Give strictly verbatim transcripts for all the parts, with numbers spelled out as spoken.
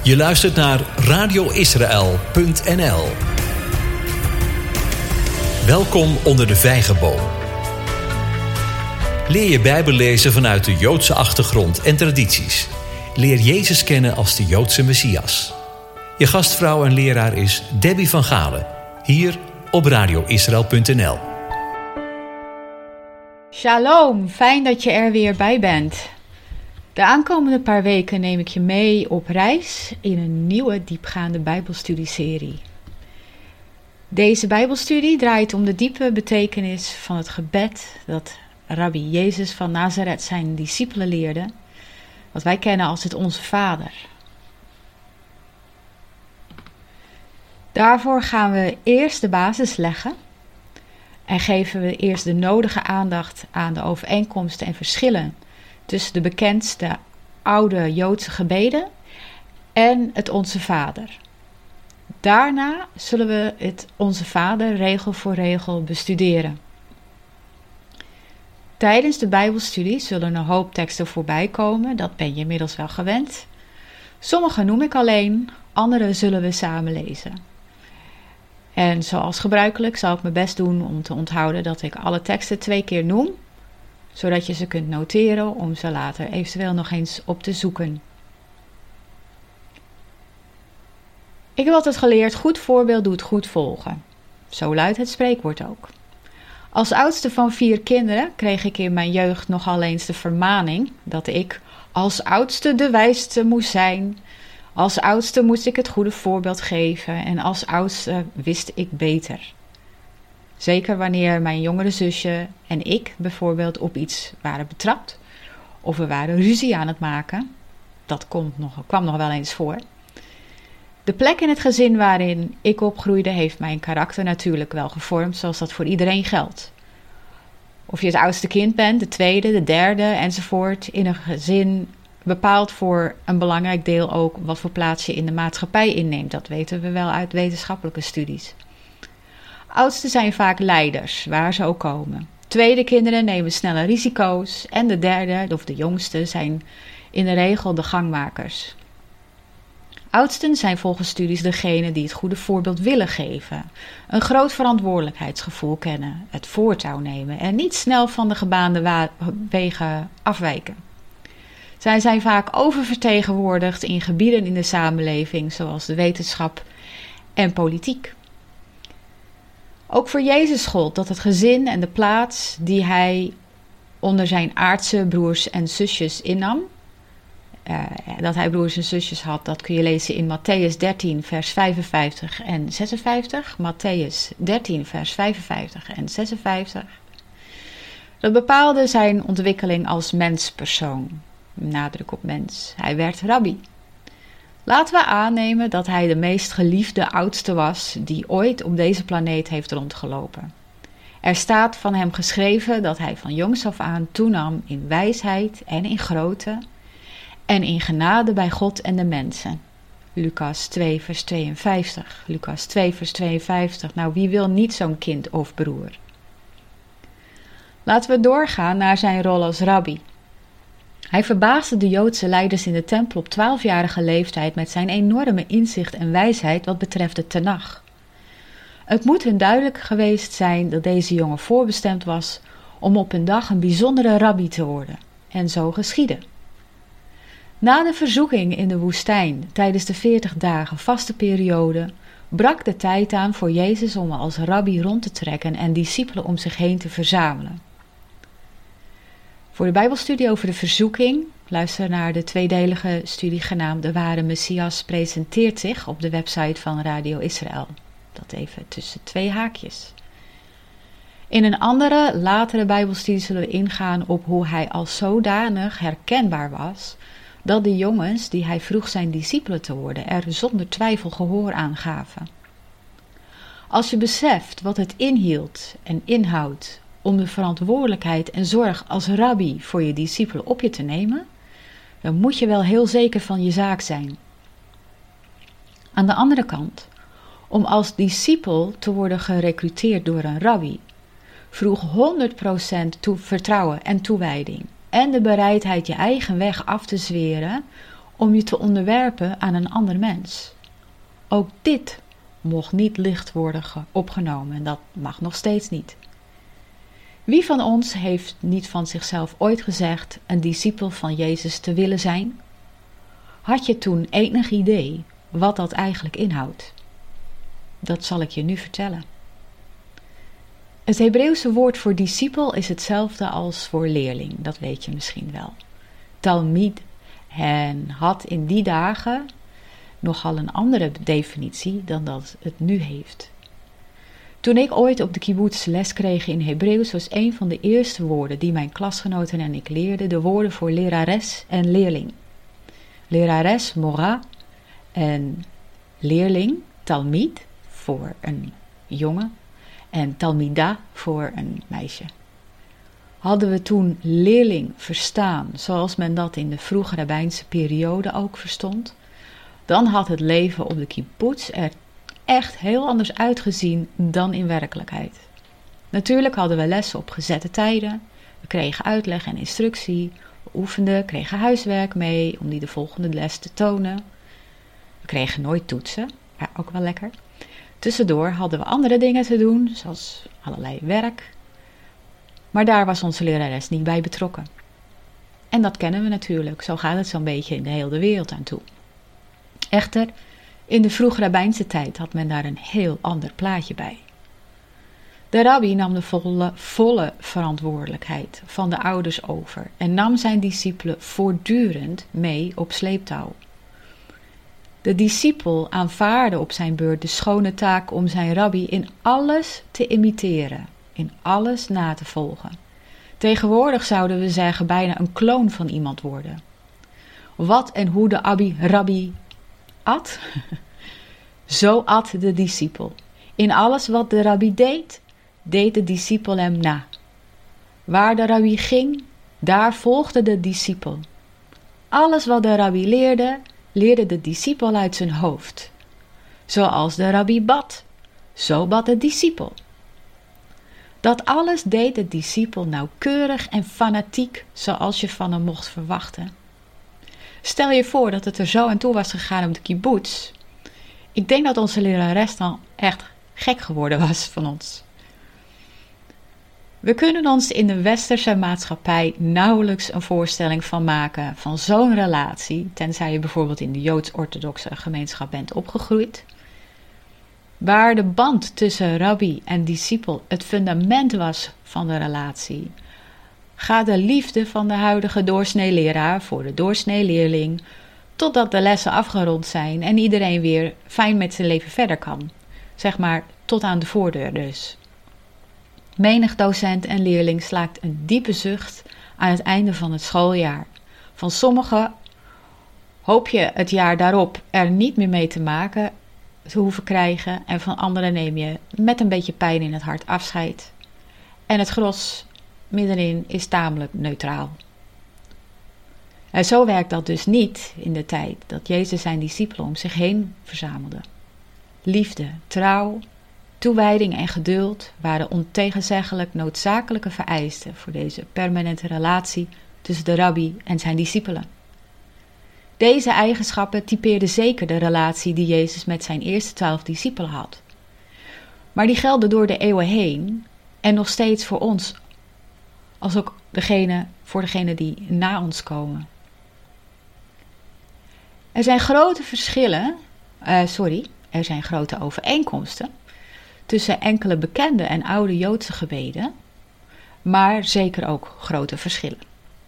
Je luistert naar radio israël punt n l. Welkom onder de vijgenboom. Leer je Bijbel lezen vanuit de Joodse achtergrond en tradities. Leer Jezus kennen als de Joodse Messias. Je gastvrouw en leraar is Debbie van Galen, hier op radio israël punt n l. Shalom, fijn dat je er weer bij bent. De aankomende paar weken neem ik je mee op reis in een nieuwe diepgaande Bijbelstudieserie. Deze Bijbelstudie draait om de diepe betekenis van het gebed dat Rabbi Jezus van Nazareth zijn discipelen leerde, wat wij kennen als het Onze Vader. Daarvoor gaan we eerst de basis leggen en geven we eerst de nodige aandacht aan de overeenkomsten en verschillen tussen de bekendste oude Joodse gebeden en het Onze Vader. Daarna zullen we het Onze Vader regel voor regel bestuderen. Tijdens de Bijbelstudie zullen een hoop teksten voorbij komen, dat ben je inmiddels wel gewend. Sommige noem ik alleen, andere zullen we samen lezen. En zoals gebruikelijk zal ik mijn best doen om te onthouden dat ik alle teksten twee keer noem, zodat je ze kunt noteren om ze later eventueel nog eens op te zoeken. Ik heb altijd geleerd, goed voorbeeld doet goed volgen. Zo luidt het spreekwoord ook. Als oudste van vier kinderen kreeg ik in mijn jeugd nogal eens de vermaning dat ik als oudste de wijste moest zijn. Als oudste moest ik het goede voorbeeld geven en als oudste wist ik beter. Zeker wanneer mijn jongere zusje en ik bijvoorbeeld op iets waren betrapt of we waren ruzie aan het maken. Dat komt nog, kwam nog wel eens voor. De plek in het gezin waarin ik opgroeide heeft mijn karakter natuurlijk wel gevormd zoals dat voor iedereen geldt. Of je het oudste kind bent, de tweede, de derde enzovoort. In een gezin bepaalt voor een belangrijk deel ook wat voor plaats je in de maatschappij inneemt. Dat weten we wel uit wetenschappelijke studies. Oudsten zijn vaak leiders, waar ze ook komen. Tweede kinderen nemen snelle risico's. En de derde, of de jongste, zijn in de regel de gangmakers. Oudsten zijn volgens studies degene die het goede voorbeeld willen geven. Een groot verantwoordelijkheidsgevoel kennen, het voortouw nemen en niet snel van de gebaande wa- wegen afwijken. Zij zijn vaak oververtegenwoordigd in gebieden in de samenleving, zoals de wetenschap en politiek. Ook voor Jezus gold dat het gezin en de plaats die hij onder zijn aardse broers en zusjes innam, uh, dat hij broers en zusjes had, dat kun je lezen in Matthäus dertien vers vijfenvijftig en zesenvijftig. Matthäus dertien vers vijfenvijftig en zesenvijftig. Dat bepaalde zijn ontwikkeling als menspersoon. Nadruk op mens. Hij werd rabbi. Laten we aannemen dat hij de meest geliefde oudste was die ooit op deze planeet heeft rondgelopen. Er staat van hem geschreven dat hij van jongs af aan toenam in wijsheid en in grootte en in genade bij God en de mensen. Lucas twee vers tweeënvijftig. Lucas twee vers tweeënvijftig. Nou, wie wil niet zo'n kind of broer? Laten we doorgaan naar zijn rol als rabbi. Hij verbaasde de Joodse leiders in de tempel op twaalfjarige leeftijd met zijn enorme inzicht en wijsheid wat betreft de Tenach. Het moet hun duidelijk geweest zijn dat deze jongen voorbestemd was om op een dag een bijzondere rabbi te worden. En zo geschiedde. Na de verzoeking in de woestijn tijdens de veertig dagen vaste periode brak de tijd aan voor Jezus om als rabbi rond te trekken en discipelen om zich heen te verzamelen. Voor de Bijbelstudie over de verzoeking, luister naar de tweedelige studie genaamd De Ware Messias presenteert zich op de website van Radio Israël. Dat even tussen twee haakjes. In een andere, latere Bijbelstudie zullen we ingaan op hoe hij als zodanig herkenbaar was, dat de jongens die hij vroeg zijn discipelen te worden er zonder twijfel gehoor aan gaven. Als je beseft wat het inhield en inhoudt om de verantwoordelijkheid en zorg als rabbi voor je discipelen op je te nemen, dan moet je wel heel zeker van je zaak zijn. Aan de andere kant, om als discipel te worden gerekruteerd door een rabbi, vroeg honderd procent toe- vertrouwen en toewijding en de bereidheid je eigen weg af te zweren om je te onderwerpen aan een ander mens. Ook dit mocht niet licht worden opgenomen en dat mag nog steeds niet. Wie van ons heeft niet van zichzelf ooit gezegd een discipel van Jezus te willen zijn? Had je toen enig idee wat dat eigenlijk inhoudt? Dat zal ik je nu vertellen. Het Hebreeuwse woord voor discipel is hetzelfde als voor leerling, dat weet je misschien wel. Talmid, en had in die dagen nogal een andere definitie dan dat het nu heeft. Toen ik ooit op de kibbutz les kreeg in Hebreeuws, was een van de eerste woorden die mijn klasgenoten en ik leerden de woorden voor lerares en leerling. Lerares, mora, en leerling, talmid, voor een jongen, en talmida voor een meisje. Hadden we toen leerling verstaan, zoals men dat in de vroege rabbijnse periode ook verstond, dan had het leven op de kibbutz er echt heel anders uitgezien dan in werkelijkheid. Natuurlijk hadden we lessen op gezette tijden, we kregen uitleg en instructie, we oefenden, kregen huiswerk mee om die de volgende les te tonen. We kregen nooit toetsen, maar ook wel lekker. Tussendoor hadden we andere dingen te doen, zoals allerlei werk. Maar daar was onze lerares niet bij betrokken. En dat kennen we natuurlijk, zo gaat het zo'n beetje in de hele wereld aan toe. Echter, in de vroeg rabbijnse tijd had men daar een heel ander plaatje bij. De rabbi nam de volle, volle verantwoordelijkheid van de ouders over en nam zijn discipelen voortdurend mee op sleeptouw. De discipel aanvaarde op zijn beurt de schone taak om zijn rabbi in alles te imiteren, in alles na te volgen. Tegenwoordig zouden we zeggen bijna een kloon van iemand worden. Wat en hoe de abbi, rabbi at, zo at de discipel. In alles wat de rabbi deed, deed de discipel hem na. Waar de rabbi ging, daar volgde de discipel. Alles wat de rabbi leerde, leerde de discipel uit zijn hoofd. Zoals de rabbi bad, zo bad de discipel. Dat alles deed de discipel nauwkeurig en fanatiek, zoals je van hem mocht verwachten. Stel je voor dat het er zo aan toe was gegaan op de kibbutz. Ik denk dat onze lerares dan echt gek geworden was van ons. We kunnen ons in de westerse maatschappij nauwelijks een voorstelling van maken van zo'n relatie, tenzij je bijvoorbeeld in de joods-orthodoxe gemeenschap bent opgegroeid, waar de band tussen rabbi en discipel het fundament was van de relatie. Gaat de liefde van de huidige doorsneeleraar voor de doorsneeleerling, totdat de lessen afgerond zijn en iedereen weer fijn met zijn leven verder kan. Zeg maar tot aan de voordeur dus. Menig docent en leerling slaakt een diepe zucht aan het einde van het schooljaar. Van sommigen hoop je het jaar daarop er niet meer mee te maken te hoeven krijgen en van anderen neem je met een beetje pijn in het hart afscheid. En het gros middenin is tamelijk neutraal. En zo werkt dat dus niet in de tijd dat Jezus zijn discipelen om zich heen verzamelde. Liefde, trouw, toewijding en geduld waren ontegenzeggelijk noodzakelijke vereisten voor deze permanente relatie tussen de rabbi en zijn discipelen. Deze eigenschappen typeerden zeker de relatie die Jezus met zijn eerste twaalf discipelen had. Maar die gelden door de eeuwen heen en nog steeds voor ons, als ook degene, voor degenen die na ons komen. Er zijn grote verschillen, uh, sorry, er zijn grote overeenkomsten tussen enkele bekende en oude Joodse gebeden, maar zeker ook grote verschillen.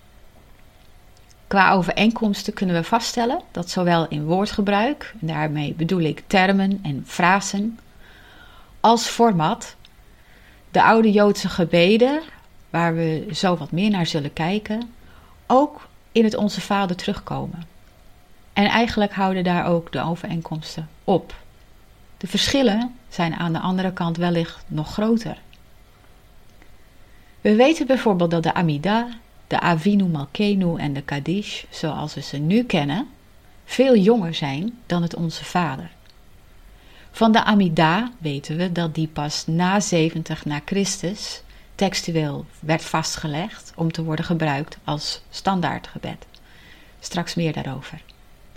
Qua overeenkomsten kunnen we vaststellen dat zowel in woordgebruik, en daarmee bedoel ik termen en frasen, als format, de oude Joodse gebeden, waar we zo wat meer naar zullen kijken, ook in het Onze Vader terugkomen. En eigenlijk houden daar ook de overeenkomsten op. De verschillen zijn aan de andere kant wellicht nog groter. We weten bijvoorbeeld dat de Amidah, de Avinu Malkeinu en de Kaddish, zoals we ze nu kennen, veel jonger zijn dan het Onze Vader. Van de Amidah weten we dat die pas na zeventig na Christus textueel werd vastgelegd om te worden gebruikt als standaardgebed. Straks meer daarover.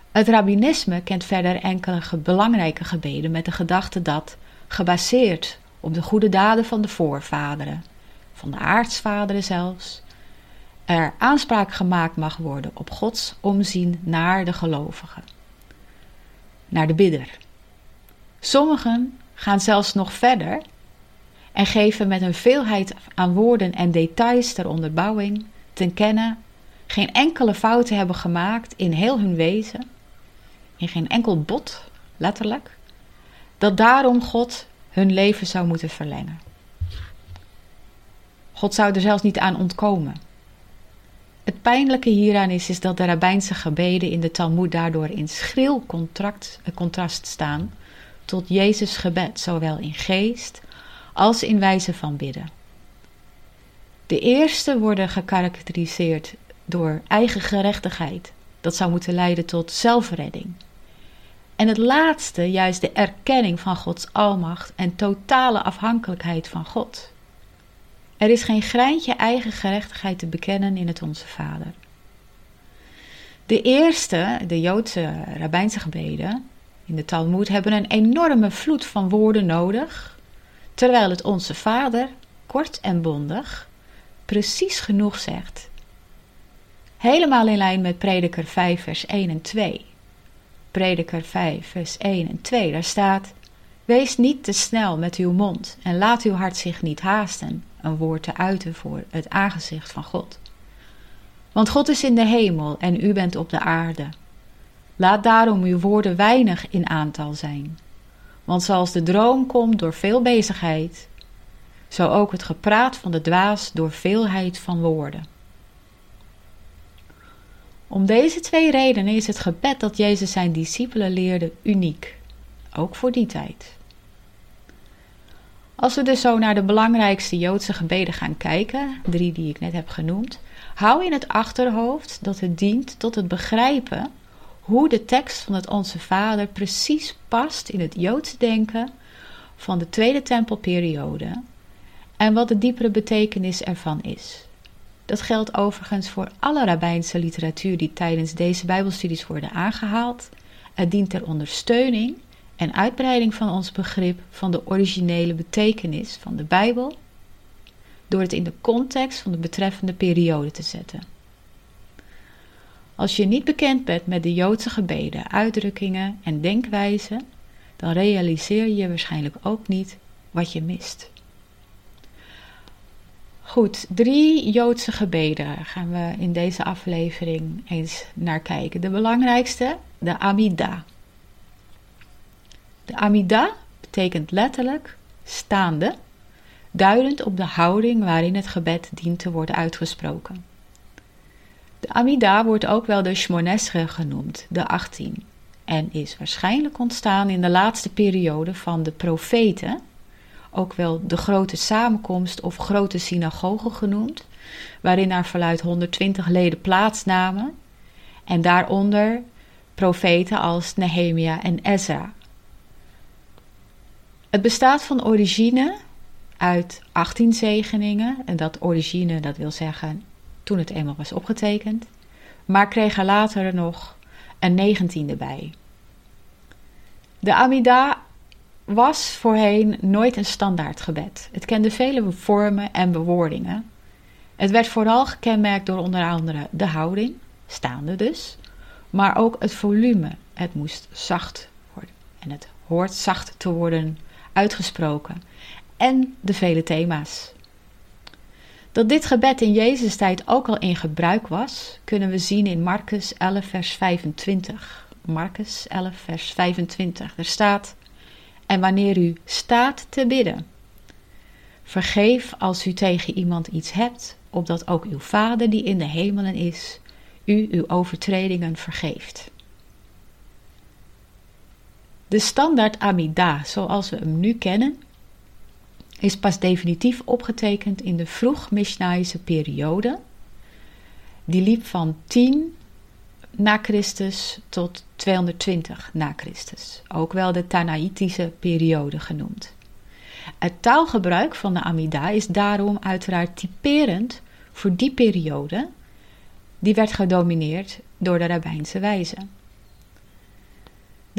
Het rabbinisme kent verder enkele ge- belangrijke gebeden met de gedachte dat, gebaseerd op de goede daden van de voorvaderen, van de aartsvaderen zelfs, er aanspraak gemaakt mag worden op Gods omzien naar de gelovigen, naar de bidder. Sommigen gaan zelfs nog verder en geven met een veelheid aan woorden en details ter onderbouwing ten kennen geen enkele fout te hebben gemaakt in heel hun wezen, in geen enkel bot, letterlijk, dat daarom God hun leven zou moeten verlengen. God zou er zelfs niet aan ontkomen. Het pijnlijke hieraan is, is dat de rabbijnse gebeden in de Talmoed daardoor in schril contract, contrast staan tot Jezus' gebed, zowel in geest als in wijze van bidden. De eerste worden gekarakteriseerd door eigen gerechtigheid, dat zou moeten leiden tot zelfredding. En het laatste juist de erkenning van Gods almacht en totale afhankelijkheid van God. Er is geen greintje eigen gerechtigheid te bekennen in het Onze Vader. De eerste, de Joodse rabbijnse gebeden in de Talmoed, hebben een enorme vloed van woorden nodig, terwijl het Onze Vader, kort en bondig, precies genoeg zegt. Helemaal in lijn met Prediker vijf vers één en twee. Prediker vijf vers één en twee, daar staat: wees niet te snel met uw mond en laat uw hart zich niet haasten een woord te uiten voor het aangezicht van God. Want God is in de hemel en u bent op de aarde. Laat daarom uw woorden weinig in aantal zijn. Want zoals de droom komt door veel bezigheid, zo ook het gepraat van de dwaas door veelheid van woorden. Om deze twee redenen is het gebed dat Jezus zijn discipelen leerde uniek, ook voor die tijd. Als we dus zo naar de belangrijkste Joodse gebeden gaan kijken, drie die ik net heb genoemd, hou in het achterhoofd dat het dient tot het begrijpen hoe de tekst van het Onze Vader precies past in het Joodse denken van de Tweede Tempelperiode en wat de diepere betekenis ervan is. Dat geldt overigens voor alle rabbijnse literatuur die tijdens deze Bijbelstudies worden aangehaald. Het dient ter ondersteuning en uitbreiding van ons begrip van de originele betekenis van de Bijbel, door het in de context van de betreffende periode te zetten. Als je niet bekend bent met de Joodse gebeden, uitdrukkingen en denkwijzen, dan realiseer je waarschijnlijk ook niet wat je mist. Goed, drie Joodse gebeden gaan we in deze aflevering eens naar kijken. De belangrijkste, de Amidah. De Amidah betekent letterlijk staande, duidend op de houding waarin het gebed dient te worden uitgesproken. De Amidah wordt ook wel de Shmonesre genoemd, de achttien, en is waarschijnlijk ontstaan in de laatste periode van de profeten, ook wel de grote samenkomst of grote synagoge genoemd, waarin naar verluidt honderdtwintig leden plaatsnamen en daaronder profeten als Nehemia en Ezra. Het bestaat van origine uit achttien zegeningen, en dat origine, dat wil zeggen toen het eenmaal was opgetekend, maar kreeg er later nog een negentiende bij. De Amidah was voorheen nooit een standaard gebed. Het kende vele vormen en bewoordingen. Het werd vooral gekenmerkt door onder andere de houding, staande dus, maar ook het volume. Het moest zacht worden en het hoort zacht te worden uitgesproken. En de vele thema's. Dat dit gebed in Jezus' tijd ook al in gebruik was, kunnen we zien in Marcus elf vers vijfentwintig. Marcus elf vers vijfentwintig. Er staat: en wanneer u staat te bidden, vergeef als u tegen iemand iets hebt, opdat ook uw Vader die in de hemelen is, u uw overtredingen vergeeft. De standaard Amidah, zoals we hem nu kennen, is pas definitief opgetekend in de vroeg-Misjnaïsche periode. Die liep van tien na Christus tot tweehonderdtwintig na Christus, ook wel de Tanaïtische periode genoemd. Het taalgebruik van de Amidah is daarom uiteraard typerend voor die periode, die werd gedomineerd door de rabbijnse wijze.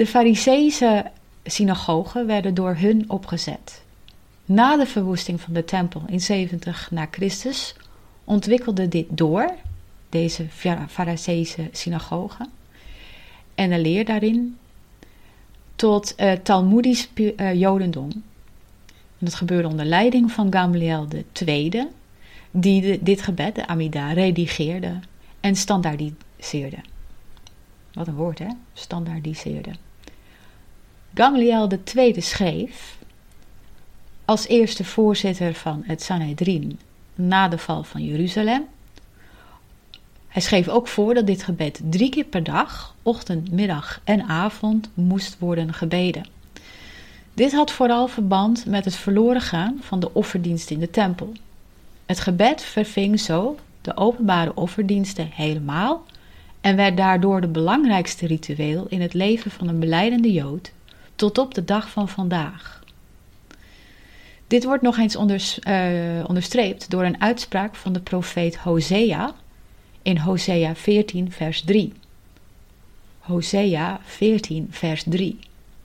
De Fariseïsche synagogen werden door hun opgezet. Na de verwoesting van de tempel in zeventig na Christus ontwikkelde dit door, deze Fariseïsche synagogen, en de leer daarin, tot uh, Talmoedisch uh, Jodendom. En dat gebeurde onder leiding van Gamaliel de tweede, die de, dit gebed, de Amida, redigeerde en standaardiseerde. Wat een woord, hè? Standaardiseerde. Gamaliel de tweede schreef, als eerste voorzitter van het Sanhedrin na de val van Jeruzalem. Hij schreef ook voor dat dit gebed drie keer per dag, ochtend, middag en avond, moest worden gebeden. Dit had vooral verband met het verloren gaan van de offerdienst in de tempel. Het gebed verving zo de openbare offerdiensten helemaal en werd daardoor de belangrijkste ritueel in het leven van een belijdende Jood tot op de dag van vandaag. Dit wordt nog eens onders, uh, onderstreept door een uitspraak van de profeet Hosea in Hosea veertien vers drie. Hosea veertien vers drie.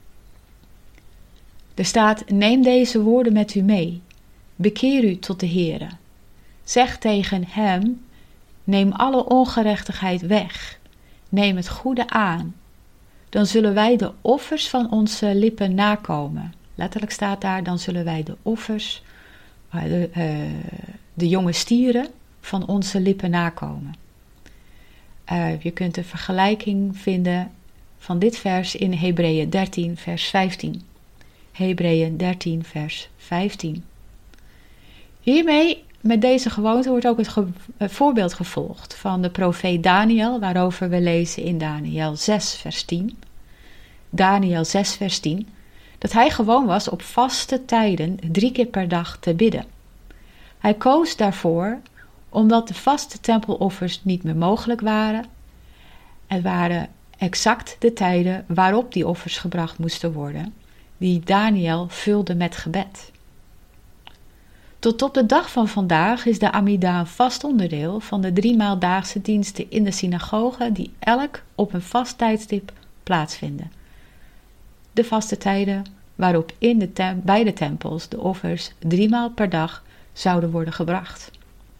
Er staat: neem deze woorden met u mee, bekeer u tot de Heere. Zeg tegen hem, neem alle ongerechtigheid weg, neem het goede aan. Dan zullen wij de offers van onze lippen nakomen. Letterlijk staat daar, dan zullen wij de offers, de, uh, de jonge stieren van onze lippen nakomen. Uh, je kunt een vergelijking vinden van dit vers in Hebreeën dertien vers vijftien. Hebreeën dertien vers vijftien. Hiermee, met deze gewoonte, wordt ook het ge- uh, voorbeeld gevolgd van de profeet Daniel, waarover we lezen in Daniel zes vers tien. Daniel zes vers tien. Dat hij gewoon was op vaste tijden drie keer per dag te bidden. Hij koos daarvoor omdat de vaste tempeloffers niet meer mogelijk waren. Het waren exact de tijden waarop die offers gebracht moesten worden, die Daniel vulde met gebed. Tot op de dag van vandaag is de Amida een vast onderdeel van de driemaaldaagse diensten in de synagoge die elk op een vast tijdstip plaatsvinden. De vaste tijden waarop in de tem- bij de tempels de offers driemaal per dag zouden worden gebracht.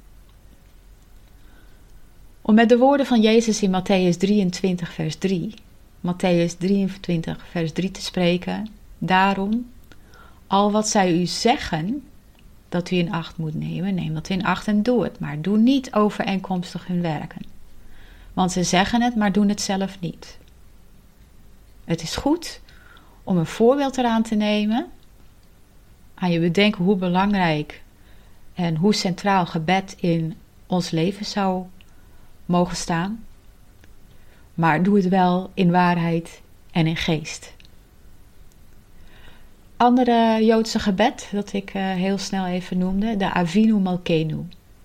Om met de woorden van Jezus in Matthäus drieëntwintig vers drie, Matthäus drieëntwintig vers drie te spreken, daarom, al wat zij u zeggen, dat u in acht moet nemen, neem dat in acht en doe het, maar doe niet overeenkomstig hun werken. Want ze zeggen het, maar doen het zelf niet. Het is goed om een voorbeeld eraan te nemen, aan je bedenken hoe belangrijk en hoe centraal gebed in ons leven zou mogen staan. Maar doe het wel in waarheid en in geest. Andere Joodse gebed, dat ik uh, heel snel even noemde, de Avinu Malkeinu.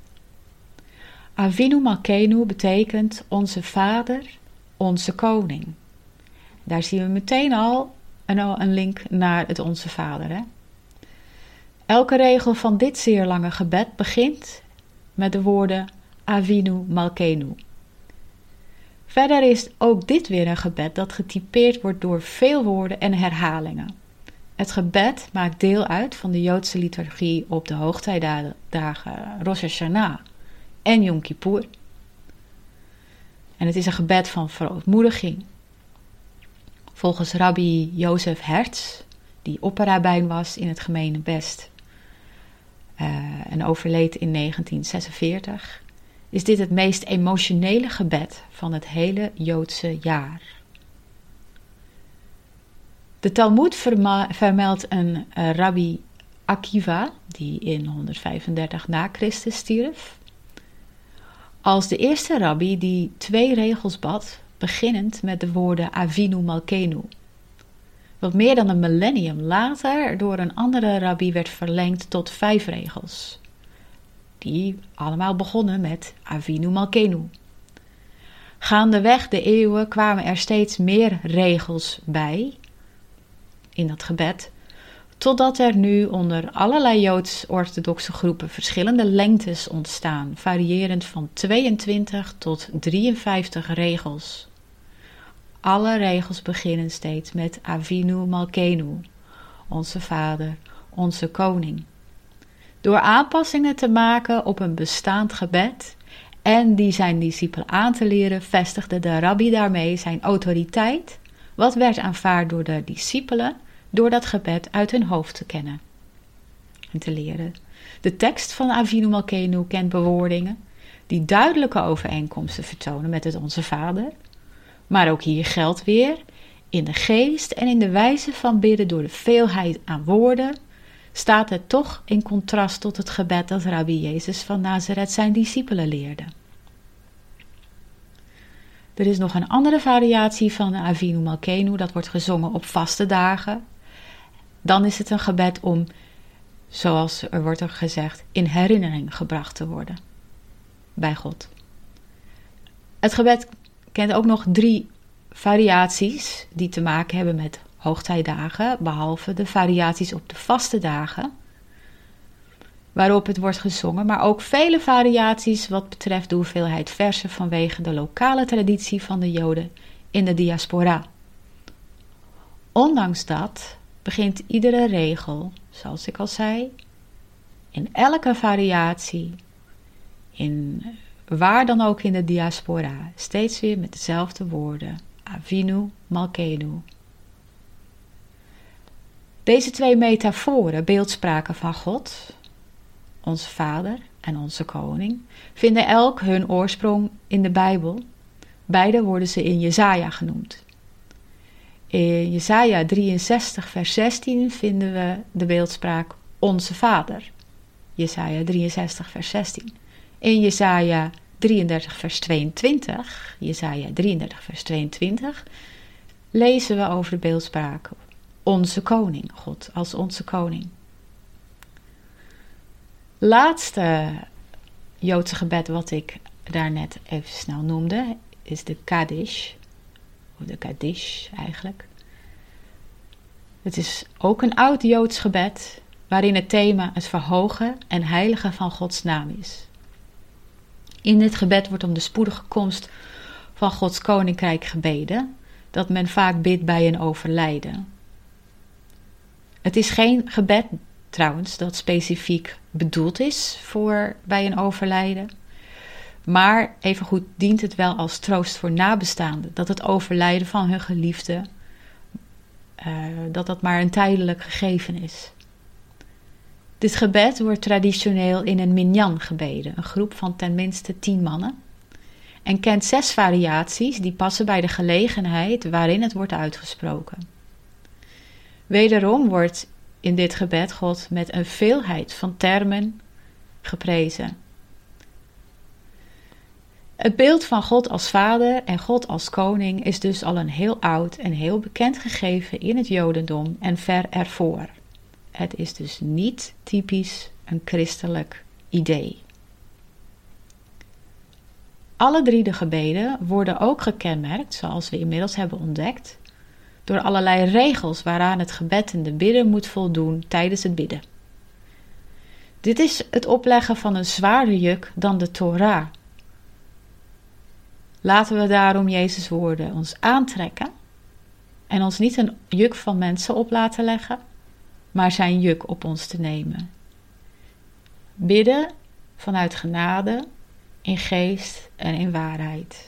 Avinu Malkeinu betekent onze Vader, onze Koning. Daar zien we meteen al een, een link naar het Onze Vader. Hè? Elke regel van dit zeer lange gebed begint met de woorden Avinu Malkeinu. Verder is ook dit weer een gebed dat getypeerd wordt door veel woorden en herhalingen. Het gebed maakt deel uit van de Joodse liturgie op de hoogtijdagen Rosh Hashanah en Yom Kippur. En het is een gebed van verootmoediging. Volgens rabbi Jozef Hertz, die opperrabijn was in het gemeenebest uh, en overleed in negentien zesenveertig, is dit het meest emotionele gebed van het hele Joodse jaar. De Talmoed verma- vermeldt een uh, rabbi Akiva, die in honderdvijfendertig na Christus stierf, als de eerste rabbi die twee regels bad, beginnend met de woorden Avinu Malkeinu. Wat meer dan een millennium later door een andere rabbi werd verlengd tot vijf regels, die allemaal begonnen met Avinu Malkeinu. Gaandeweg de eeuwen kwamen er steeds meer regels bij in dat gebed, totdat er nu onder allerlei Joods-orthodoxe groepen verschillende lengtes ontstaan, variërend van tweeëntwintig tot drieënvijftig regels. Alle regels beginnen steeds met Avinu Malkeinu, onze Vader, onze Koning. Door aanpassingen te maken op een bestaand gebed en die zijn discipelen aan te leren, vestigde de rabbi daarmee zijn autoriteit, wat werd aanvaard door de discipelen, door dat gebed uit hun hoofd te kennen en te leren. De tekst van Avinu Malkeinu kent bewoordingen die duidelijke overeenkomsten vertonen met het Onze Vader. Maar ook hier geldt weer, in de geest en in de wijze van bidden door de veelheid aan woorden, staat het toch in contrast tot het gebed dat Rabbi Jezus van Nazareth zijn discipelen leerde. Er is nog een andere variatie van Avinu Malkeinu, dat wordt gezongen op vaste dagen. Dan is het een gebed om, zoals er wordt er gezegd, in herinnering gebracht te worden bij God. Het gebed kent ook nog drie variaties die te maken hebben met hoogtijdagen, behalve de variaties op de vaste dagen, waarop het wordt gezongen, maar ook vele variaties wat betreft de hoeveelheid versen vanwege de lokale traditie van de Joden in de diaspora. Ondanks dat begint iedere regel, zoals ik al zei, in elke variatie, in waar dan ook in de diaspora, steeds weer met dezelfde woorden, Avinu Malkeinu. Deze twee metaforen, beeldspraken van God, onze Vader en onze Koning, vinden elk hun oorsprong in de Bijbel. Beide worden ze in Jesaja genoemd. In Jesaja drieënzestig vers zestien vinden we de beeldspraak onze Vader. Jesaja drieënzestig vers zestien. In Jesaja drieëndertig vers tweeëntwintig, Jesaja drieëndertig vers tweeëntwintig, lezen we over de beeldspraak onze Koning, God als onze Koning. Laatste Joodse gebed wat ik daarnet even snel noemde, is de Kaddish, of de Kaddish eigenlijk. Het is ook een oud Joods gebed, waarin het thema het verhogen en heiligen van Gods naam is. In dit gebed wordt om de spoedige komst van Gods koninkrijk gebeden, dat men vaak bidt bij een overlijden. Het is geen gebed trouwens dat specifiek bedoeld is voor bij een overlijden, maar evengoed dient het wel als troost voor nabestaanden, dat het overlijden van hun geliefde, uh, dat dat maar een tijdelijk gegeven is. Dit gebed wordt traditioneel in een minyan gebeden, een groep van tenminste tien mannen, en kent zes variaties die passen bij de gelegenheid waarin het wordt uitgesproken. Wederom wordt in dit gebed God met een veelheid van termen geprezen. Het beeld van God als Vader en God als Koning is dus al een heel oud en heel bekend gegeven in het Jodendom en ver ervoor. Het is dus niet typisch een christelijk idee. Alle drie de gebeden worden ook gekenmerkt, zoals we inmiddels hebben ontdekt, door allerlei regels waaraan het gebed en de bidder moet voldoen tijdens het bidden. Dit is het opleggen van een zwaarder juk dan de Torah. Laten we daarom Jezus' woorden ons aantrekken en ons niet een juk van mensen op laten leggen, maar zijn juk op ons te nemen. Bidden vanuit genade, in geest en in waarheid.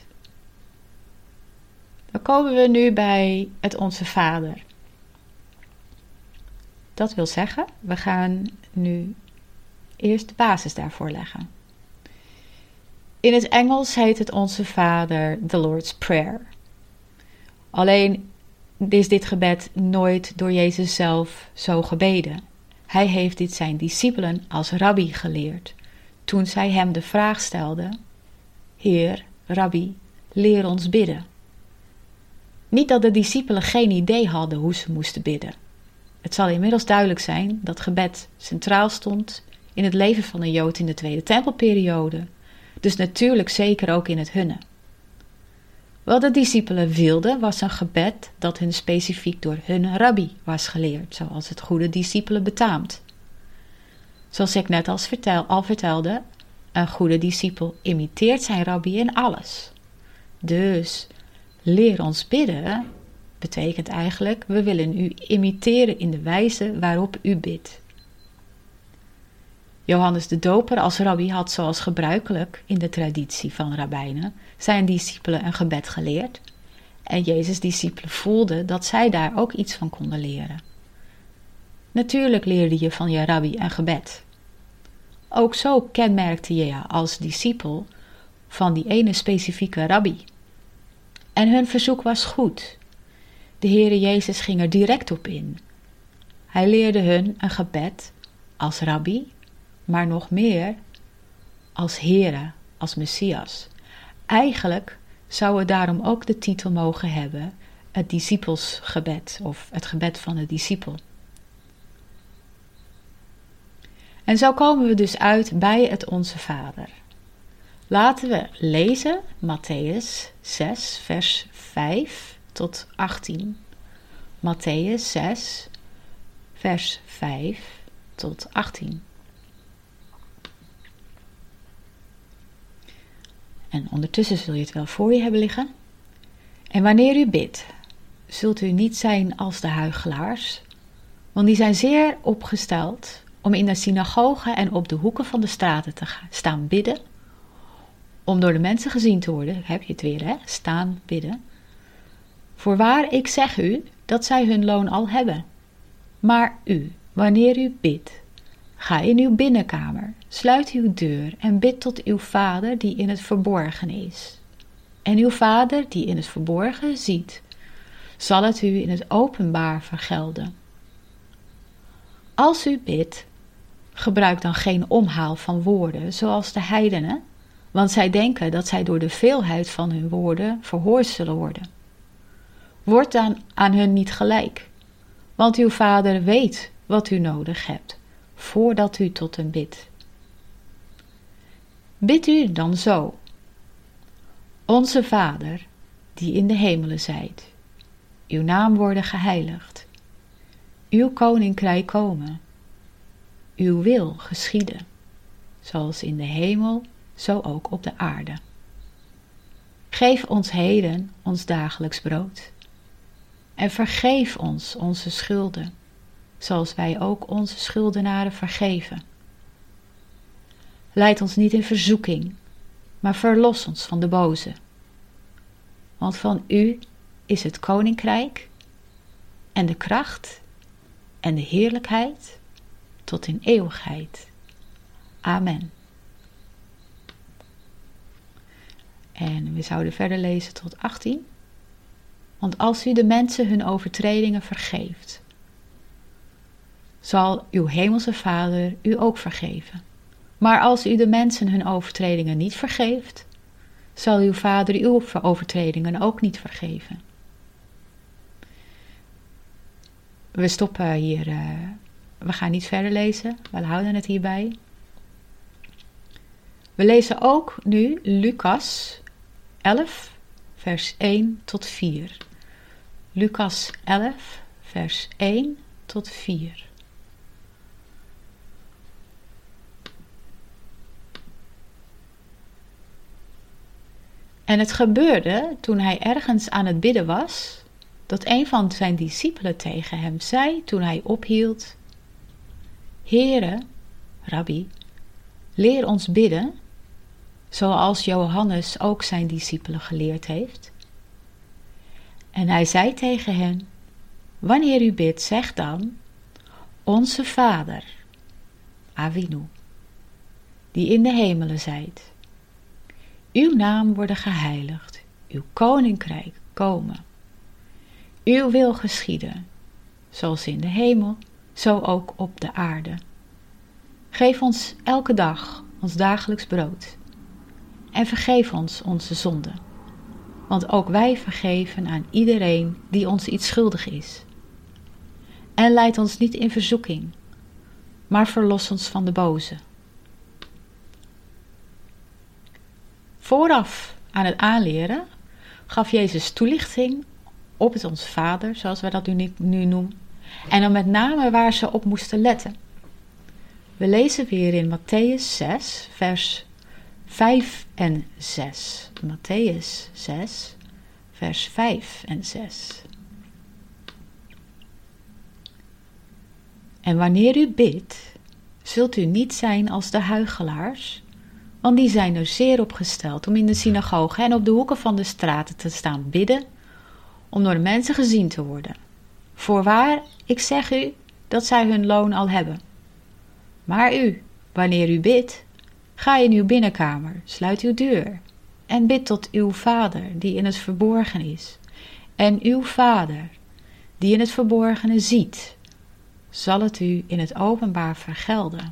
Dan komen we nu bij het Onze Vader. Dat wil zeggen, we gaan nu eerst de basis daarvoor leggen. In het Engels heet het Onze Vader the Lord's Prayer. Alleen is dit gebed nooit door Jezus zelf zo gebeden. Hij heeft dit zijn discipelen als rabbi geleerd, toen zij hem de vraag stelden: Heer, rabbi, leer ons bidden. Niet dat de discipelen geen idee hadden hoe ze moesten bidden. Het zal inmiddels duidelijk zijn dat gebed centraal stond in het leven van een Jood in de Tweede Tempelperiode, dus natuurlijk zeker ook in het hunne. Wat de discipelen wilden was een gebed dat hun specifiek door hun rabbi was geleerd, zoals het goede discipelen betaamt. Zoals ik net als vertel, al vertelde, een goede discipel imiteert zijn rabbi in alles. Dus leer ons bidden betekent eigenlijk, we willen u imiteren in de wijze waarop u bidt. Johannes de Doper als rabbi had zoals gebruikelijk in de traditie van rabbijnen zijn discipelen een gebed geleerd. En Jezus' discipelen voelden dat zij daar ook iets van konden leren. Natuurlijk leerde je van je rabbi een gebed. Ook zo kenmerkte je je als discipel van die ene specifieke rabbi. En hun verzoek was goed. De Heere Jezus ging er direct op in. Hij leerde hun een gebed als rabbi, maar nog meer als Heere, als Messias. Eigenlijk zou het daarom ook de titel mogen hebben, het discipelsgebed of het gebed van de discipel. En zo komen we dus uit bij het Onze Vader. Laten we lezen Mattheüs zes, vers vijf tot achttien. Mattheüs zes, vers vijf tot achttien. En ondertussen zul je het wel voor je hebben liggen. En wanneer u bidt, zult u niet zijn als de huichelaars, want die zijn zeer opgesteld om in de synagogen en op de hoeken van de straten te gaan staan bidden, om door de mensen gezien te worden. Heb je het weer, hè? Staan bidden. Voorwaar, ik zeg u dat zij hun loon al hebben. Maar u, wanneer u bidt, ga in uw binnenkamer, sluit uw deur en bid tot uw Vader die in het verborgen is. En uw Vader die in het verborgen ziet, zal het u in het openbaar vergelden. Als u bidt, gebruik dan geen omhaal van woorden zoals de heidenen, want zij denken dat zij door de veelheid van hun woorden verhoord zullen worden. Word dan aan hun niet gelijk, want uw Vader weet wat u nodig hebt, voordat u tot hem bidt. Bid u dan zo: Onze Vader, die in de hemelen zijt, uw naam worden geheiligd, uw koninkrijk komen, uw wil geschieden, zoals in de hemel, zo ook op de aarde. Geef ons heden ons dagelijks brood. En vergeef ons onze schulden, zoals wij ook onze schuldenaren vergeven. Leid ons niet in verzoeking, maar verlos ons van de boze. Want van u is het koninkrijk en de kracht en de heerlijkheid tot in eeuwigheid. Amen. En we zouden verder lezen tot achttien. Want als u de mensen hun overtredingen vergeeft, zal uw hemelse Vader u ook vergeven. Maar als u de mensen hun overtredingen niet vergeeft, zal uw Vader uw overtredingen ook niet vergeven. We stoppen hier, uh, we gaan niet verder lezen, we houden het hierbij. We lezen ook nu Lucas elf, vers één tot vier. Lucas elf, vers één tot vier. En het gebeurde, toen hij ergens aan het bidden was, dat een van zijn discipelen tegen hem zei, toen hij ophield: Heere, Rabbi, leer ons bidden, zoals Johannes ook zijn discipelen geleerd heeft. En hij zei tegen hen: Wanneer u bidt, zeg dan: Onze Vader, Avinu, die in de hemelen zijt. Uw naam worden geheiligd, uw koninkrijk komen. Uw wil geschieden, zoals in de hemel, zo ook op de aarde. Geef ons elke dag ons dagelijks brood. En vergeef ons onze zonden, want ook wij vergeven aan iedereen die ons iets schuldig is. En leid ons niet in verzoeking, maar verlos ons van de boze. Vooraf aan het aanleren gaf Jezus toelichting op het Onze Vader, zoals wij dat nu, nu noemen, en dan met name waar ze op moesten letten. We lezen weer in Mattheüs zes, vers vijf en zes. Mattheüs zes, vers vijf en zes. En wanneer u bidt, zult u niet zijn als de huichelaars, want die zijn er zeer op gesteld om in de synagogen en op de hoeken van de straten te staan bidden, om door de mensen gezien te worden. Voorwaar, ik zeg u dat zij hun loon al hebben. Maar u, wanneer u bidt, ga in uw binnenkamer, sluit uw deur en bid tot uw Vader die in het verborgen is. En uw Vader, die in het verborgene ziet, zal het u in het openbaar vergelden.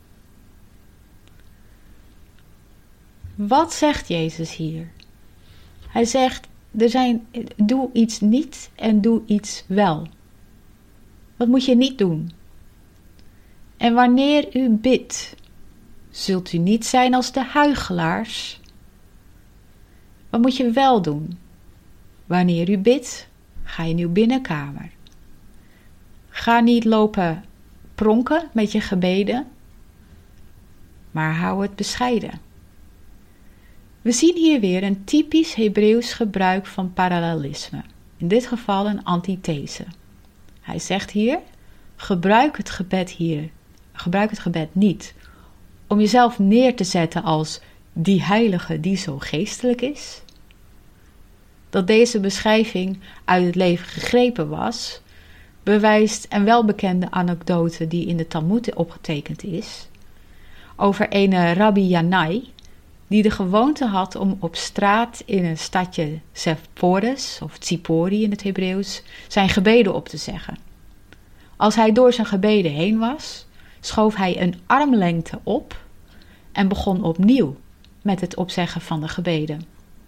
Wat zegt Jezus hier? Hij zegt, er zijn, doe iets niet en doe iets wel. Wat moet je niet doen? En wanneer u bidt, zult u niet zijn als de huichelaars. Wat moet je wel doen? Wanneer u bidt, ga in uw binnenkamer. Ga niet lopen pronken met je gebeden, maar hou het bescheiden. We zien hier weer een typisch Hebreeuws gebruik van parallelisme, in dit geval een antithese. Hij zegt hier, gebruik het gebed hier, gebruik het gebed niet om jezelf neer te zetten als die heilige die zo geestelijk is. Dat deze beschrijving uit het leven gegrepen was, bewijst een welbekende anekdote die in de Talmoed opgetekend is, over een Rabbi Janai, die de gewoonte had om op straat in een stadje Sepphoris, of Tzipori in het Hebreeuws, zijn gebeden op te zeggen. Als hij door zijn gebeden heen was, schoof hij een armlengte op en begon opnieuw met het opzeggen van de gebeden.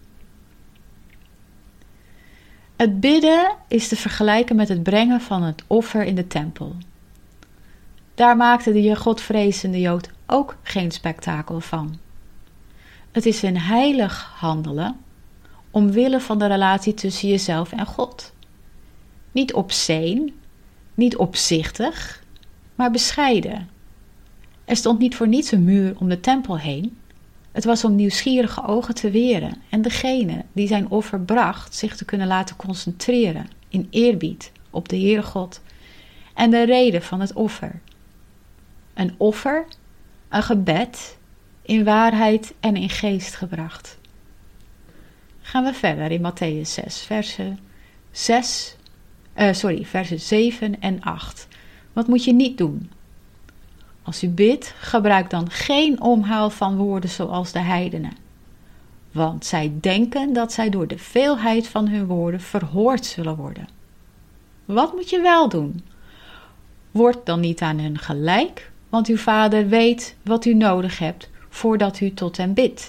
Het bidden is te vergelijken met het brengen van het offer in de tempel. Daar maakte de godvrezende Jood ook geen spektakel van. Het is een heilig handelen omwille van de relatie tussen jezelf en God. Niet obscene, niet opzichtig, maar bescheiden. Er stond niet voor niets een muur om de tempel heen. Het was om nieuwsgierige ogen te weren en degene die zijn offer bracht zich te kunnen laten concentreren in eerbied op de Heere God en de reden van het offer. Een offer, een gebed, in waarheid en in geest gebracht. Gaan we verder in Mattheüs zes, versen zes, uh, sorry, versen zeven en acht. Wat moet je niet doen? Als u bidt, gebruik dan geen omhaal van woorden zoals de heidenen. Want zij denken dat zij door de veelheid van hun woorden verhoord zullen worden. Wat moet je wel doen? Word dan niet aan hun gelijk, want uw Vader weet wat u nodig hebt voordat u tot hem bidt.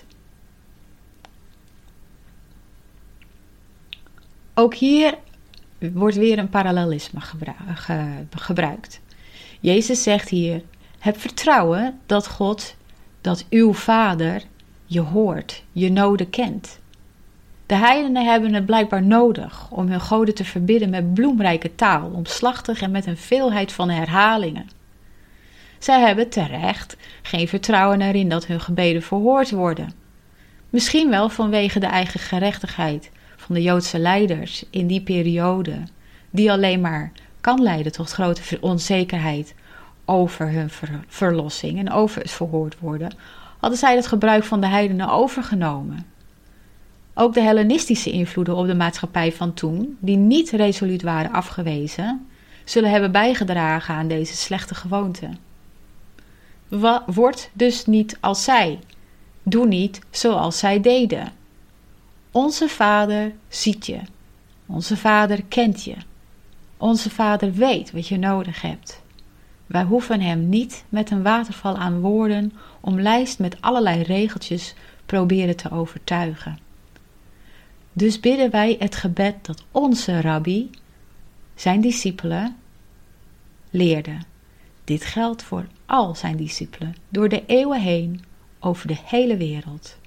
Ook hier wordt weer een parallelisme gebru- ge- gebruikt. Jezus zegt hier, heb vertrouwen dat God, dat uw Vader je hoort, je noden kent. De heidenen hebben het blijkbaar nodig om hun goden te verbidden met bloemrijke taal, omslachtig en met een veelheid van herhalingen. Zij hebben terecht geen vertrouwen erin dat hun gebeden verhoord worden. Misschien wel vanwege de eigen gerechtigheid van de Joodse leiders in die periode, die alleen maar kan leiden tot grote onzekerheid over hun ver- verlossing en over het verhoord worden, hadden zij het gebruik van de heidenen overgenomen. Ook de Hellenistische invloeden op de maatschappij van toen, die niet resoluut waren afgewezen, zullen hebben bijgedragen aan deze slechte gewoonte. Word dus niet als zij. Doe niet zoals zij deden. Onze Vader ziet je. Onze Vader kent je. Onze Vader weet wat je nodig hebt. Wij hoeven hem niet met een waterval aan woorden omlijst met allerlei regeltjes proberen te overtuigen. Dus bidden wij het gebed dat onze rabbi, zijn discipelen, leerde. Dit geldt voor al zijn discipelen, door de eeuwen heen, over de hele wereld.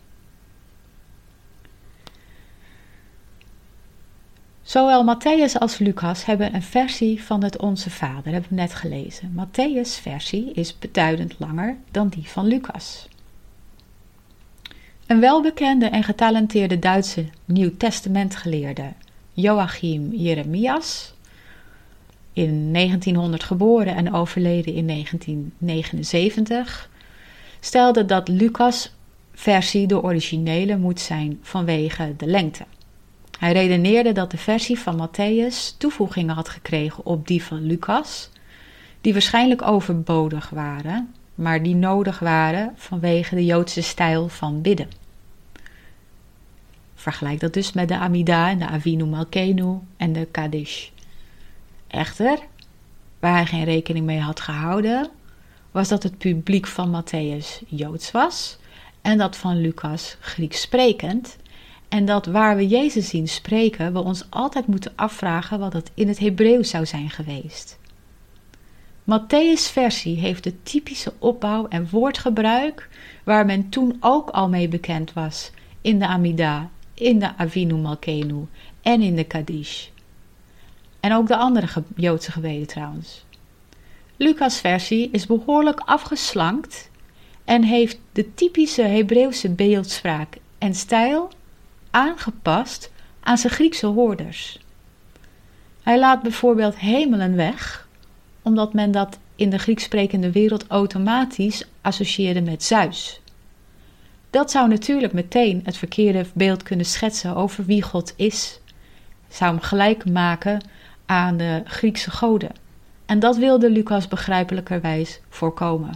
Zowel Matthäus als Lucas hebben een versie van het Onze Vader, hebben we net gelezen. Matthäus' versie is beduidend langer dan die van Lucas. Een welbekende en getalenteerde Duitse Nieuw-Testamentgeleerde, Joachim Jeremias, in negentienhonderd geboren en overleden in negentien negenenzeventig, stelde dat Lucas' versie de originele moet zijn vanwege de lengte. Hij redeneerde dat de versie van Matthäus toevoegingen had gekregen op die van Lucas, die waarschijnlijk overbodig waren, maar die nodig waren vanwege de Joodse stijl van bidden. Vergelijk dat dus met de Amida en de Avinu Malkeinu en de Kaddish. Echter, waar hij geen rekening mee had gehouden, was dat het publiek van Matthäus Joods was en dat van Lucas Grieks sprekend, en dat waar we Jezus zien spreken, we ons altijd moeten afvragen wat het in het Hebreeuws zou zijn geweest. Matthäus' versie heeft de typische opbouw en woordgebruik waar men toen ook al mee bekend was in de Amida, in de Avinu Malkeinu en in de Kaddish. En ook de andere ge- Joodse gebeden trouwens. Lucas' versie is behoorlijk afgeslankt en heeft de typische Hebreeuwse beeldspraak en stijl aangepast aan zijn Griekse hoorders. Hij laat bijvoorbeeld hemelen weg, omdat men dat in de Grieks sprekende wereld automatisch associeerde met Zeus. Dat zou natuurlijk meteen het verkeerde beeld kunnen schetsen over wie God is. Zou hem gelijk maken aan de Griekse goden. En dat wilde Lucas begrijpelijkerwijs voorkomen.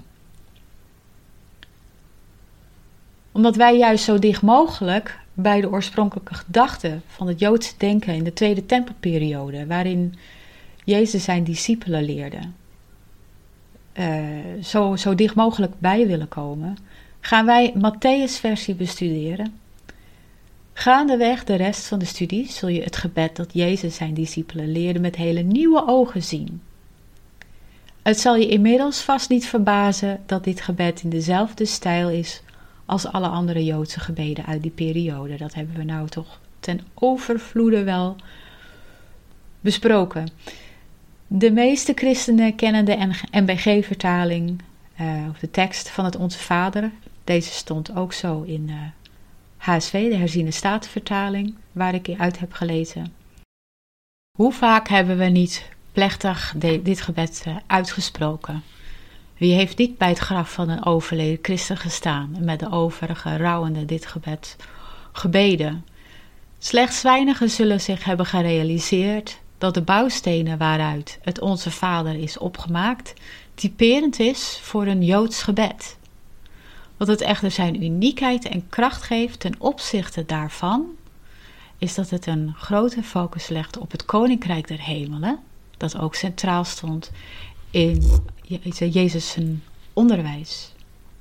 Omdat wij juist zo dicht mogelijk bij de oorspronkelijke gedachte van het Joodse denken in de tweede tempelperiode, waarin Jezus zijn discipelen leerde, uh, zo, zo dicht mogelijk bij willen komen, gaan wij Matthäus' versie bestuderen. Gaandeweg de rest van de studie zul je het gebed dat Jezus zijn discipelen leerde met hele nieuwe ogen zien. Het zal je inmiddels vast niet verbazen dat dit gebed in dezelfde stijl is als alle andere Joodse gebeden uit die periode. Dat hebben we nou toch ten overvloede wel besproken. De meeste christenen kennen de N B G-vertaling, uh, of de tekst van het Onze Vader. Deze stond ook zo in uh, H S V, de herziene statenvertaling, waar ik uit heb gelezen. Hoe vaak hebben we niet plechtig de, dit gebed uh, uitgesproken? Wie heeft niet bij het graf van een overleden christen gestaan en met de overige rouwende dit gebed gebeden? Slechts weinigen zullen zich hebben gerealiseerd dat de bouwstenen waaruit het Onze Vader is opgemaakt, typerend is voor een Joods gebed. Wat het echter zijn uniekheid en kracht geeft ten opzichte daarvan, is dat het een grote focus legt op het Koninkrijk der Hemelen, dat ook centraal stond in Jezus' onderwijs.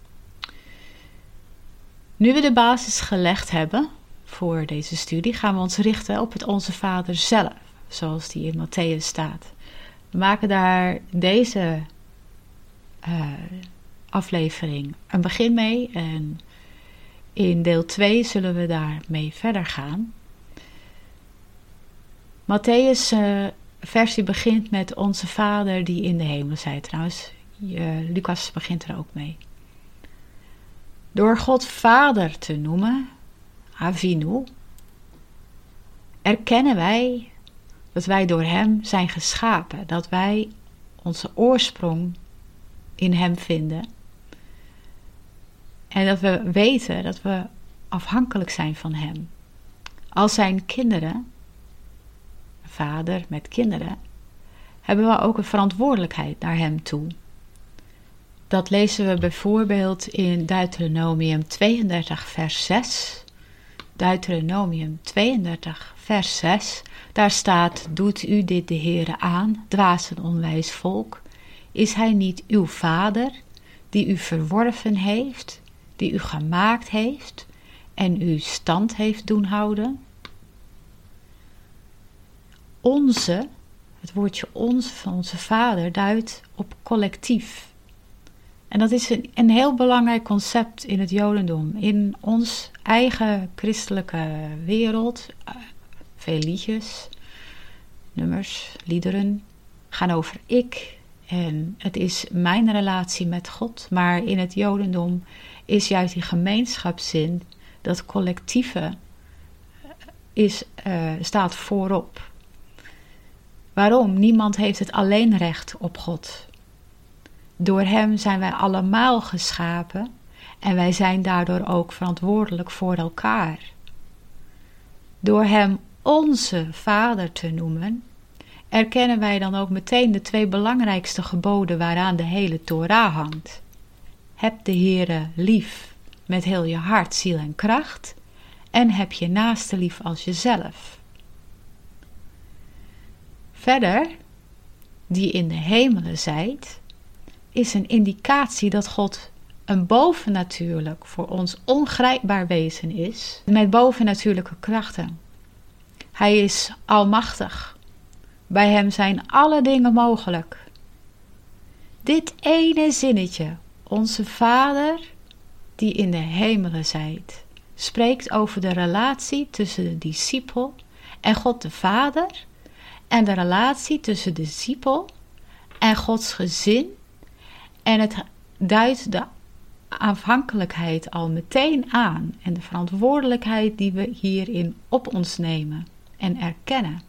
Nu we de basis gelegd hebben voor deze studie, gaan we ons richten op het Onze Vader zelf, zoals die in Matthäus staat. We maken daar deze uh, aflevering een begin mee en in deel twee zullen we daarmee verder gaan. Matthäus' uh, versie begint met Onze Vader die in de hemel zijt. Trouwens, uh, Lucas begint er ook mee. Door God Vader te noemen, Avinu, erkennen wij dat wij door hem zijn geschapen, dat wij onze oorsprong in hem vinden en dat we weten dat we afhankelijk zijn van hem. Als zijn kinderen, vader met kinderen, hebben we ook een verantwoordelijkheid naar hem toe. Dat lezen we bijvoorbeeld in Deuteronomium tweeëndertig vers zes. Deuteronomium tweeëndertig vers zes. Daar staat: doet u dit de Heere aan, dwaas en onwijs volk? Is hij niet uw vader, die u verworven heeft, die u gemaakt heeft en u stand heeft doen houden? Onze, het woordje onze van onze vader, duidt op collectief. En dat is een, een heel belangrijk concept in het Jodendom. In ons eigen christelijke wereld, uh, veel liedjes, nummers, liederen, gaan over ik. En het is mijn relatie met God. Maar in het Jodendom is juist die gemeenschapszin Dat collectieve is, uh, staat voorop. Waarom? Niemand heeft het alleen recht op God. Door hem zijn wij allemaal geschapen en wij zijn daardoor ook verantwoordelijk voor elkaar. Door hem onze Vader te noemen, erkennen wij dan ook meteen de twee belangrijkste geboden waaraan de hele Torah hangt. Heb de Heere lief met heel je hart, ziel en kracht en heb je naaste lief als jezelf. Verder, die in de hemelen zijt, is een indicatie dat God een bovennatuurlijk, voor ons ongrijpbaar wezen is, met bovennatuurlijke krachten. Hij is almachtig. Bij hem zijn alle dingen mogelijk. Dit ene zinnetje, onze Vader die in de hemelen zijt, spreekt over de relatie tussen de discipel en God de Vader en de relatie tussen de discipel en Gods gezin, en het duidt de afhankelijkheid al meteen aan en de verantwoordelijkheid die we hierin op ons nemen en erkennen.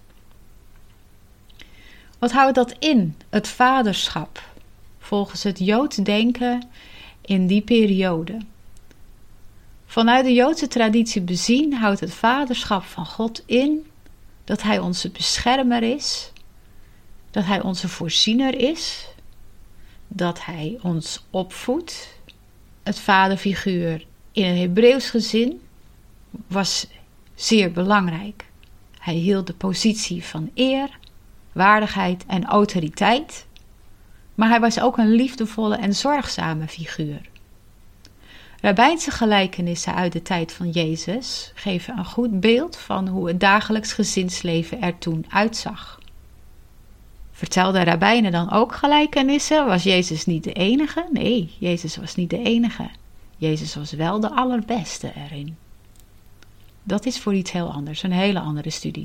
Wat houdt dat in, het vaderschap, volgens het Joods denken in die periode? Vanuit de Joodse traditie bezien houdt het vaderschap van God in dat hij onze beschermer is, dat hij onze voorziener is, dat hij ons opvoedt. Het vaderfiguur in een Hebreeuws gezin was zeer belangrijk. Hij hield de positie van eer, waardigheid en autoriteit, maar hij was ook een liefdevolle en zorgzame figuur. Rabbijnse gelijkenissen uit de tijd van Jezus geven een goed beeld van hoe het dagelijks gezinsleven er toen uitzag. Vertelden rabbijnen dan ook gelijkenissen? Was Jezus niet de enige? Nee, Jezus was niet de enige. Jezus was wel de allerbeste erin. Dat is voor iets heel anders, een hele andere studie.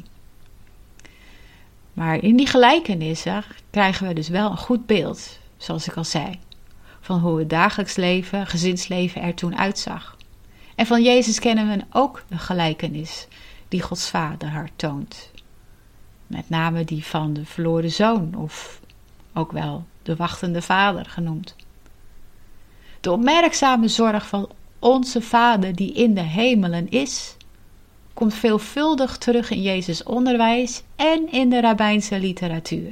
Maar in die gelijkenissen krijgen we dus wel een goed beeld, zoals ik al zei, van hoe het dagelijks leven, gezinsleven er toen uitzag. En van Jezus kennen we ook de gelijkenis die Gods Vader toont. Met name die van de verloren zoon, of ook wel de wachtende vader genoemd. De opmerkzame zorg van onze Vader die in de hemelen is, komt veelvuldig terug in Jezus' onderwijs en in de rabbijnse literatuur.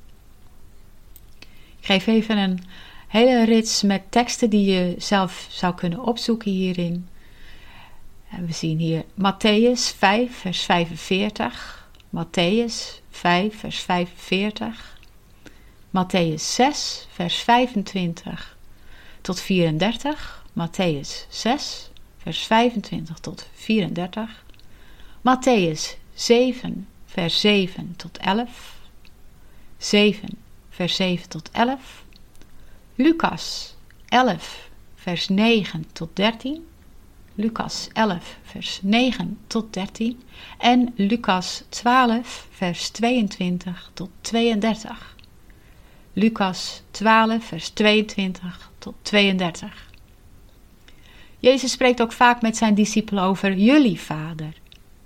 Ik geef even een hele rits met teksten die je zelf zou kunnen opzoeken hierin. En we zien hier Matthäus vijf, vers vijfenveertig. Matthäus vijf, vers vijfenveertig. Matthäus zes, vers vijfentwintig tot vierendertig. Matthäus zes, vers vijfentwintig tot vierendertig. Matthäus zeven, vers zeven tot elf. zeven, vers zeven tot elf. Lucas elf, vers negen tot dertien. Lucas elf, vers negen tot dertien. En Lucas twaalf, vers tweeëntwintig tot tweeëndertig. Lucas twaalf, vers tweeëntwintig tot tweeëndertig. Jezus spreekt ook vaak met zijn discipelen over jullie Vader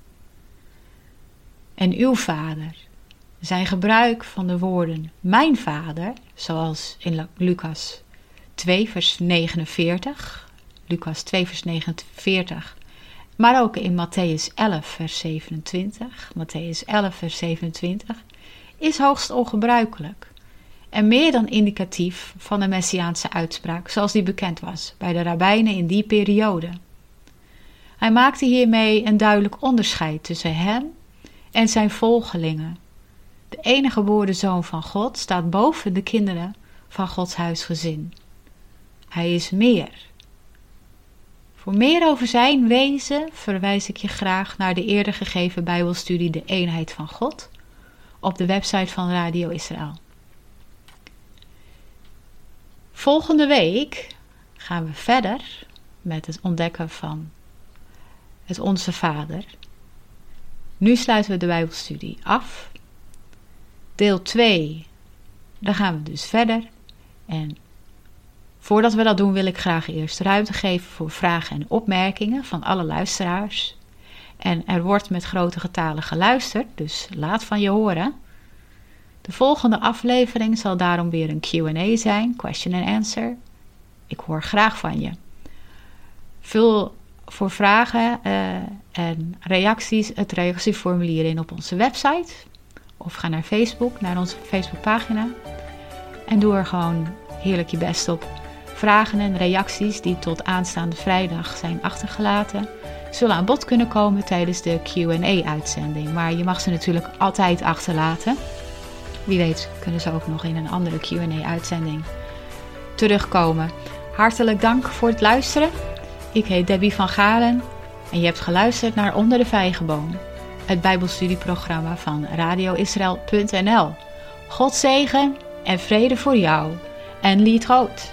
en uw Vader. Zijn gebruik van de woorden mijn Vader, zoals in Lucas twee, vers negenenveertig, Lucas twee, vers negenenveertig, maar ook in Matthäus elf, vers zevenentwintig, Matthäus elf, vers zevenentwintig, is hoogst ongebruikelijk en meer dan indicatief van de Messiaanse uitspraak, zoals die bekend was bij de rabbijnen in die periode. Hij maakte hiermee een duidelijk onderscheid tussen hem en zijn volgelingen. De enige geboren zoon van God staat boven de kinderen van Gods huisgezin. Hij is meer. Voor meer over zijn wezen verwijs ik je graag naar de eerder gegeven Bijbelstudie De Eenheid van God op de website van Radio Israël. Volgende week gaan we verder met het ontdekken van het Onze Vader. Nu sluiten we de Bijbelstudie af. Deel twee, daar gaan we dus verder. En Voordat we dat doen wil ik graag eerst ruimte geven voor vragen en opmerkingen van alle luisteraars. En er wordt met grote getalen geluisterd, dus laat van je horen. De volgende aflevering zal daarom weer een Q en A zijn, question and answer. Ik hoor graag van je. Vul voor vragen uh, en reacties het reactieformulier in op onze website. Of ga naar Facebook, naar onze Facebookpagina. En doe er gewoon heerlijk je best op. Vragen en reacties die tot aanstaande vrijdag zijn achtergelaten, zullen aan bod kunnen komen tijdens de Q en A-uitzending. Maar je mag ze natuurlijk altijd achterlaten. Wie weet kunnen ze ook nog in een andere Q en A-uitzending terugkomen. Hartelijk dank voor het luisteren. Ik heet Debbie van Galen en je hebt geluisterd naar Onder de Vijgenboom, het Bijbelstudieprogramma van radio israël punt n l. God zegen en vrede voor jou en lied groot.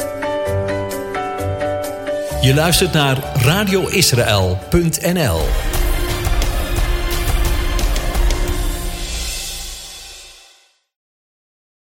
Je luistert naar radio israël punt n l.